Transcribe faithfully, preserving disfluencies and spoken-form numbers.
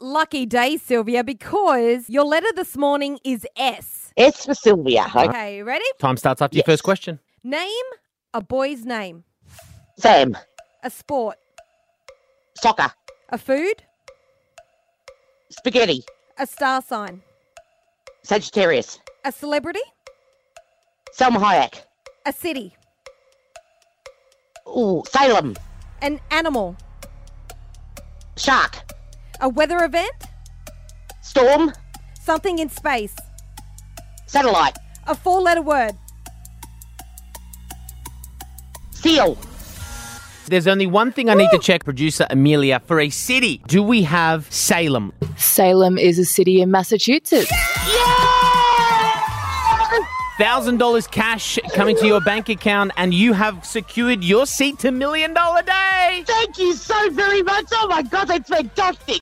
lucky day, Sylvia, because your letter this morning is S. S for Sylvia. Okay. Okay, ready? Time starts after Yes. your first question. Name a boy's name. Sam. A sport. Soccer. A food. Spaghetti. A star sign. Sagittarius. A celebrity. Selma Hayek. A city. Ooh, Salem. An animal. Shark. A weather event. Storm. Something in space. Satellite. A four-letter word. Seal. There's only one thing I need to check, producer Amelia, for a city. Do we have Salem? Salem is a city in Massachusetts. one thousand dollars cash coming to your bank account, and you have secured your seat to Million Dollar Day. Thank you so very much. Oh my God, that's fantastic.